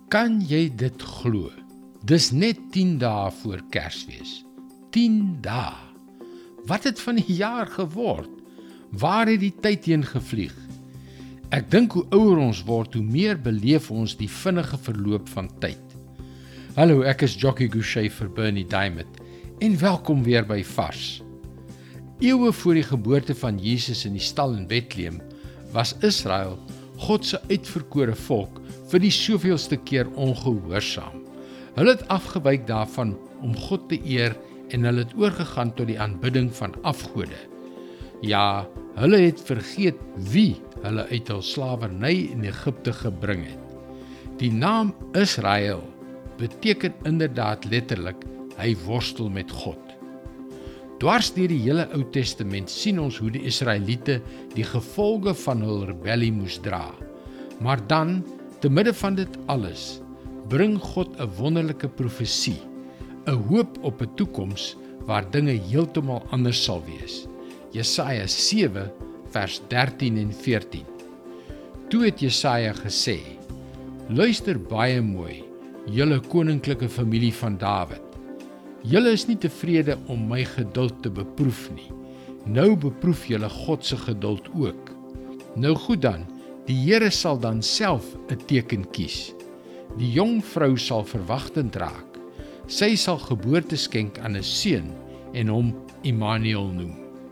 Kan jy dit glo? Dis net 10 dae voor Kersfees. 10 dae. Wat het van die jaar geword? Waar het die tyd heen gevlieg? Ek dink hoe ouer ons word, hoe meer beleef ons die vinnige verloop van tyd. Hallo, ek is Jockey Gouchee vir Bernie Diamond en welkom weer by Vars. Eeue voor die geboorte van Jesus in die stal in Bethlehem was Israel, God se uitverkore volk, vir die soveelste keer ongehoorsaam. Hulle het afgewyk daarvan om God te eer en hulle het oorgegaan tot die aanbidding van afgode. Ja, hulle het vergeet wie hulle uit hul slawerny in Egipte gebring het. Die naam Israel beteken inderdaad letterlik, hy worstel met God. Dwars deur die hele Ou Testament sien ons hoe die Israeliete die gevolge van hul rebellie moes dra. Maar dan, te midde van dit alles, bring God 'n wonderlike profesie, 'n hoop op 'n toekoms waar dinge heeltemal anders sal wees. Jesaja 7 vers 13 en 14. Toe het Jesaja gesê: "Luister baie mooi, julle koninklike familie van Dawid. Julle is nie tevrede om my geduld te beproef nie. Nou beproef julle God se geduld ook. Nou goed dan, die Here sal dan self 'n teken kies. Die jong vrou sal verwagtend raak. Sy sal geboorte skenk aan 'n seun en hom Immanuel noem."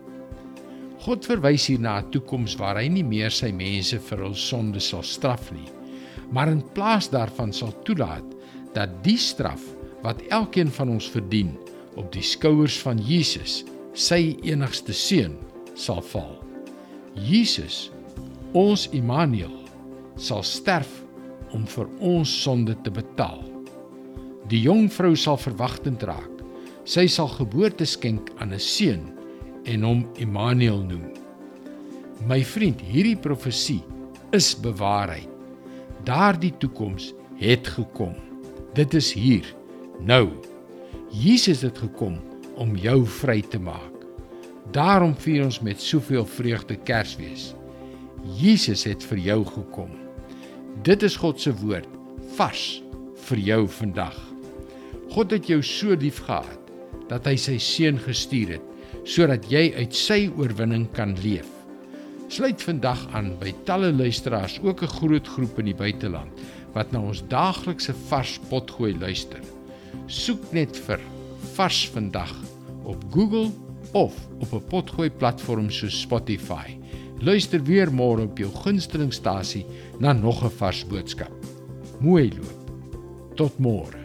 God verwys hier na 'n toekoms waar hy nie meer sy mense vir hul sonde sal straf nie, maar in plaas daarvan sal toelaat dat die straf wat elkeen van ons verdien, op die skouers van Jesus, sy enigste seun, sal val. Jesus, ons Immanuel, sal sterf om vir ons sonde te betaal. Die jong vrou sal verwagtend raak. Sy sal geboorte skenk aan 'n seun en hom Immanuel noem. My vriend, hierdie profesie is bewaarheid. Daardie toekoms het gekom. Dit is hier, nou. Jesus het gekom om jou vry te maak. Daarom vier ons met soveel vreugde Kersfees. Jesus het vir jou gekom. Dit is God se woord, vars vir jou vandag. God het jou so lief gehad, dat hy sy seun gestuur het, sodat jy uit sy oorwinning kan leef. Sluit vandag aan by talle luisteraars, ook 'n groot groep in die buiteland, wat na ons daaglikse vars potgooi luister. Soek net vir Vars Vandag op Google of op 'n potgooi platform soos Spotify. Luister weer môre op jou gunstelingstasie na nog 'n vars boodskap. Mooi loop. Tot môre.